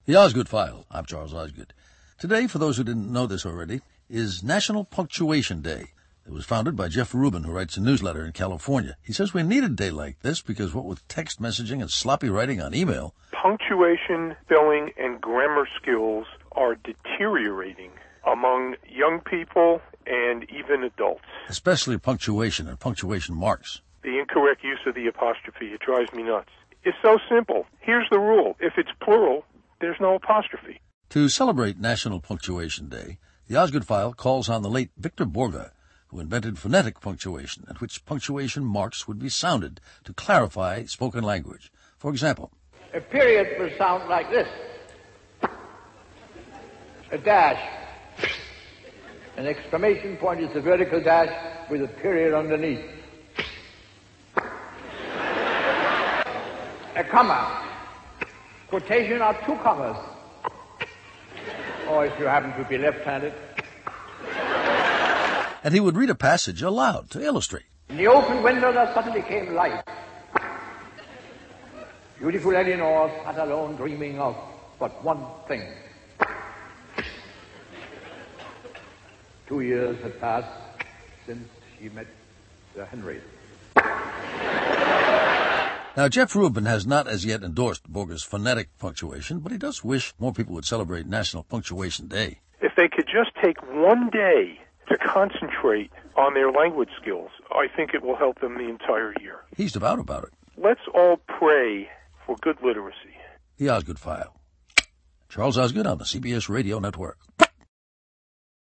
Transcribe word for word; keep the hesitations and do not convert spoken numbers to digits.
The Osgood File. I'm Charles Osgood. Today, for those who didn't know this already, is National Punctuation Day. It was founded by Jeff Rubin, who writes a newsletter in California. He says we need a day like this because what with text messaging and sloppy writing on email, punctuation, spelling, and grammar skills are deteriorating among young people and even adults. Especially punctuation and punctuation marks. The incorrect use of the apostrophe, it drives me nuts. It's so simple. Here's the rule. If it's plural, there's no apostrophe. To celebrate National Punctuation Day, the Osgood File calls on the late Victor Borge, who invented phonetic punctuation, at which punctuation marks would be sounded to clarify spoken language. For example, a period will sound like this. A dash. An exclamation point is a vertical dash with a period underneath. A comma. Quotation are two commas. Or if you happen to be left-handed. And he would read a passage aloud to illustrate. In the open window there suddenly came light. Beautiful Eleanor sat alone dreaming of but one thing. Two years had passed since she met Sir Henry. Now, Jeff Rubin has not as yet endorsed Borge's phonetic punctuation, but he does wish more people would celebrate National Punctuation Day. If they could just take one day to concentrate on their language skills, I think it will help them the entire year. He's devout about it. Let's all pray for good literacy. The Osgood File. Charles Osgood on the C B S Radio Network.